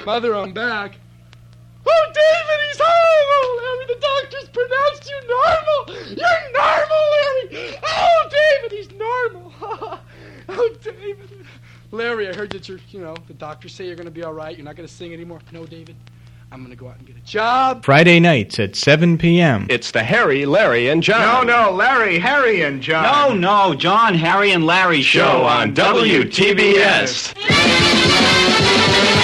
Mother, I'm back. Oh, David, he's home! Oh, Larry, the doctor's pronounced you normal! You're normal, Larry! Oh, David, he's normal! Oh, David. Larry, I heard that the doctors say you're going to be all right. You're not going to sing anymore. No, David, I'm going to go out and get a job. Friday nights at 7 p.m. It's the Harry, Larry, and John. No, Larry, Harry, and John. No, John, Harry, and Larry show on WTBS.